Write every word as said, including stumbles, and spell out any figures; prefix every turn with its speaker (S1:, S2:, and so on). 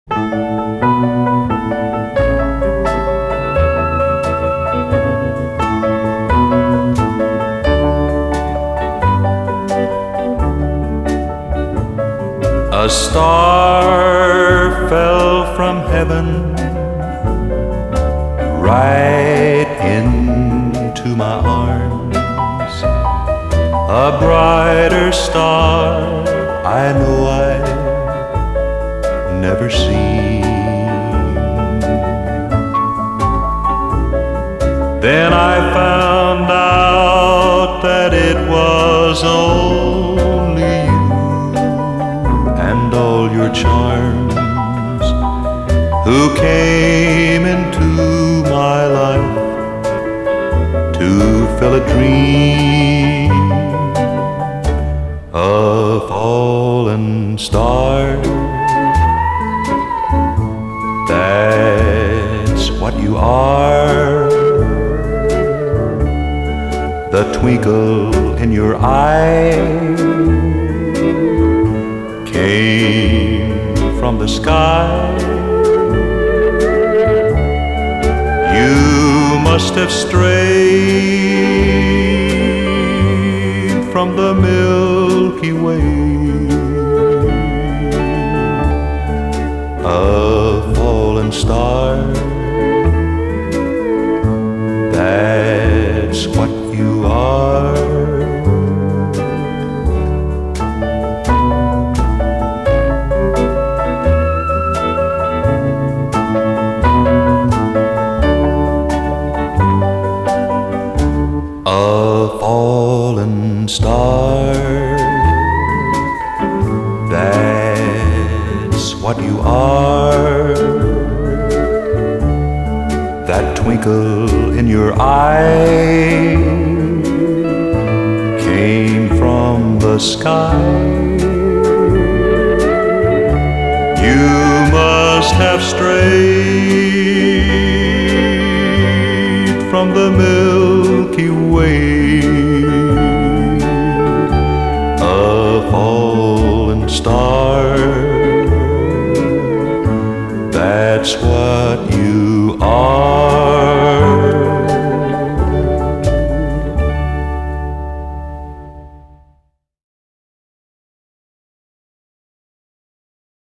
S1: A star fell from heaven right into my arms, a brighter star I know I've never seen. Then I found out that it was only you and all your charms who came into my life to fill a dream. A fallen star, that's what you are. The twinkle in your eye came from the sky. You must have strayed from the Milky Way. A fallen star, that's what you are. A fallen star, that's what you are. That twinkle in your eye came from the sky. You must have strayed from the mill